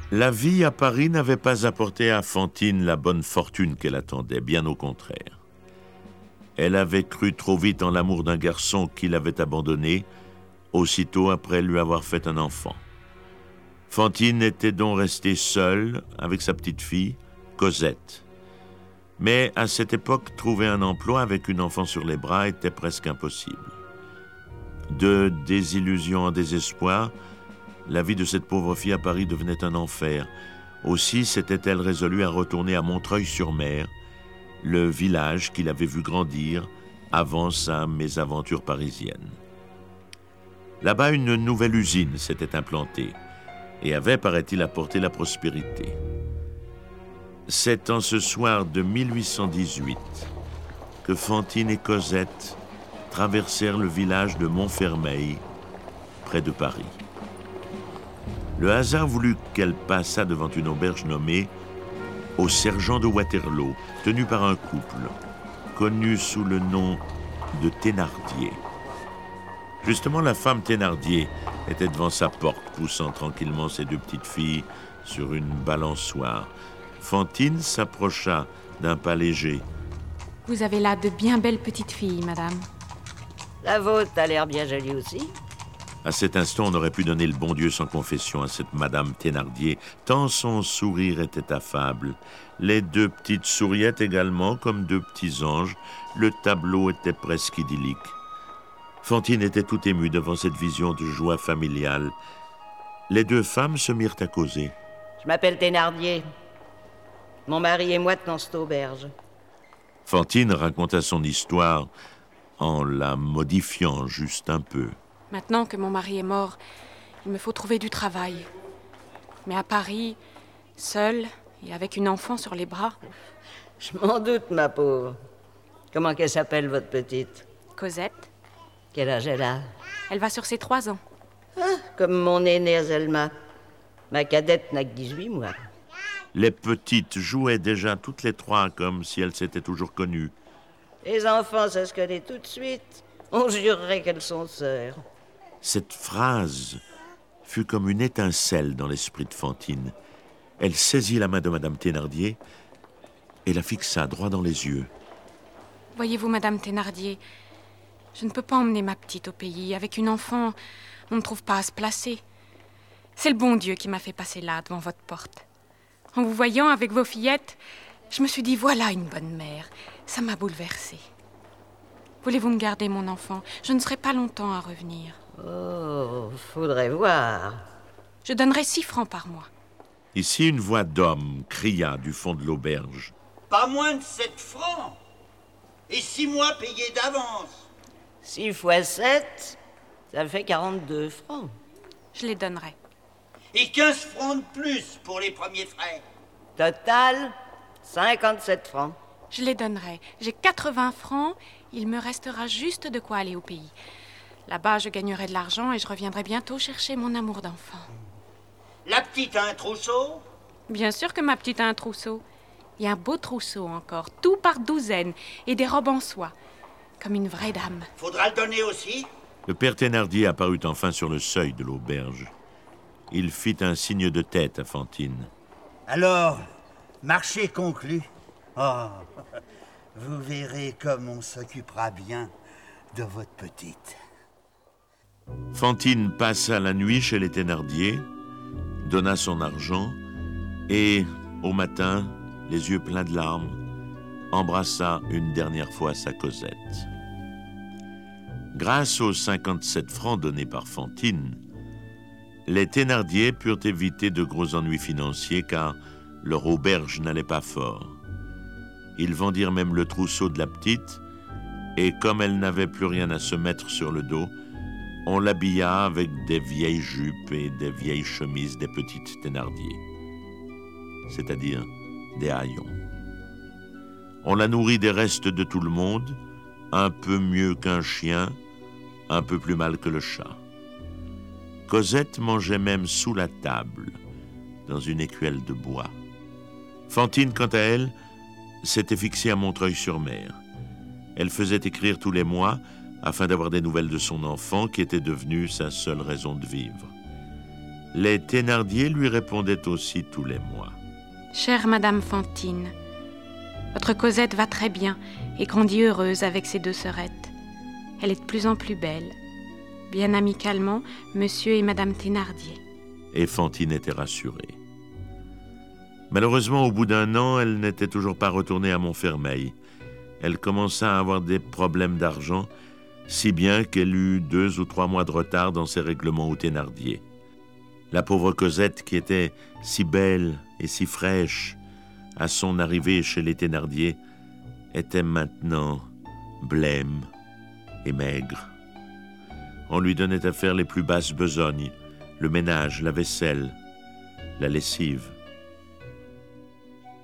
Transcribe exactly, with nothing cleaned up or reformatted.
La vie à Paris n'avait pas apporté à Fantine la bonne fortune qu'elle attendait, bien au contraire. Elle avait cru trop vite en l'amour d'un garçon qui l'avait abandonnée, aussitôt après lui avoir fait un enfant. Fantine était donc restée seule avec sa petite fille, Cosette. Mais à cette époque, trouver un emploi avec une enfant sur les bras était presque impossible. De désillusion en désespoir, la vie de cette pauvre fille à Paris devenait un enfer. Aussi s'était-elle résolue à retourner à Montreuil-sur-Mer, le village qu'il avait vu grandir avant sa mésaventure parisienne. Là-bas, une nouvelle usine s'était implantée et avait, paraît-il, apporté la prospérité. C'est en ce soir de mille huit cent dix-huit que Fantine et Cosette traversèrent le village de Montfermeil, près de Paris. Le hasard voulut qu'elle passât devant une auberge nommée « Au Sergent de Waterloo », tenue par un couple, connu sous le nom de Thénardier. Justement, la femme Thénardier était devant sa porte, poussant tranquillement ses deux petites filles sur une balançoire. Fantine s'approcha d'un pas léger. « Vous avez là de bien belles petites filles, madame. » La vôtre a l'air bien jolie aussi. À cet instant, on aurait pu donner le bon Dieu sans confession à cette Madame Thénardier, tant son sourire était affable. Les deux petites souriettes également, comme deux petits anges. Le tableau était presque idyllique. Fantine était tout émue devant cette vision de joie familiale. Les deux femmes se mirent à causer. Je m'appelle Thénardier. Mon mari et moi tenons cette auberge. Fantine raconta son histoire en la modifiant juste un peu. Maintenant que mon mari est mort, il me faut trouver du travail. Mais à Paris, seule et avec une enfant sur les bras... Je m'en doute, ma pauvre. Comment qu'elle s'appelle, votre petite? Cosette. Quel âge elle a? Elle va sur ses trois ans. Ah, comme mon aînée Azelma. Ma cadette n'a que dix-huit mois. Les petites jouaient déjà toutes les trois comme si elles s'étaient toujours connues. Les enfants, ça se connaît tout de suite. On jurerait qu'elles sont sœurs. Cette phrase fut comme une étincelle dans l'esprit de Fantine. Elle saisit la main de Madame Thénardier et la fixa droit dans les yeux. Voyez-vous, Madame Thénardier, je ne peux pas emmener ma petite au pays. Avec une enfant, on ne trouve pas à se placer. C'est le bon Dieu qui m'a fait passer là, devant votre porte. En vous voyant avec vos fillettes, je me suis dit, voilà une bonne mère. Ça m'a bouleversée. Voulez-vous me garder, mon enfant? Je ne serai pas longtemps à revenir. Oh, faudrait voir. Je donnerai six francs par mois. Ici, une voix d'homme cria du fond de l'auberge. Pas moins de sept francs. Et six mois payés d'avance. Six fois sept, ça fait quarante-deux francs. Je les donnerai. Et quinze francs de plus pour les premiers frais. Total, cinquante-sept francs. Je les donnerai. J'ai quatre-vingts francs. Il me restera juste de quoi aller au pays. Là-bas, je gagnerai de l'argent et je reviendrai bientôt chercher mon amour d'enfant. La petite a un trousseau? Bien sûr que ma petite a un trousseau. Il y a un beau trousseau encore, tout par douzaines, et des robes en soie, comme une vraie dame. Faudra le donner aussi? Le père Thénardier apparut enfin sur le seuil de l'auberge. Il fit un signe de tête à Fantine. Alors, marché conclu. Oh, vous verrez comme on s'occupera bien de votre petite. Fantine passa la nuit chez les Thénardier, donna son argent et, au matin, les yeux pleins de larmes, embrassa une dernière fois sa Cosette. Grâce aux cinquante-sept francs donnés par Fantine, les Thénardier purent éviter de gros ennuis financiers car leur auberge n'allait pas fort. Ils vendirent même le trousseau de la petite et comme elle n'avait plus rien à se mettre sur le dos, on l'habilla avec des vieilles jupes et des vieilles chemises des petites Thénardier, c'est-à-dire des haillons. On la nourrit des restes de tout le monde, un peu mieux qu'un chien, un peu plus mal que le chat. Cosette mangeait même sous la table, dans une écuelle de bois. Fantine, quant à elle, s'était fixée à Montreuil-sur-Mer. Elle faisait écrire tous les mois afin d'avoir des nouvelles de son enfant qui était devenu sa seule raison de vivre. Les Thénardier lui répondaient aussi tous les mois. Chère Madame Fantine, votre Cosette va très bien et grandit heureuse avec ses deux sœurettes. Elle est de plus en plus belle. Bien amicalement, Monsieur et Madame Thénardier. Et Fantine était rassurée. Malheureusement, au bout d'un an, elle n'était toujours pas retournée à Montfermeil. Elle commença à avoir des problèmes d'argent, si bien qu'elle eut deux ou trois mois de retard dans ses règlements aux Thénardier. La pauvre Cosette, qui était si belle et si fraîche à son arrivée chez les Thénardier, était maintenant blême et maigre. On lui donnait à faire les plus basses besognes, le ménage, la vaisselle, la lessive.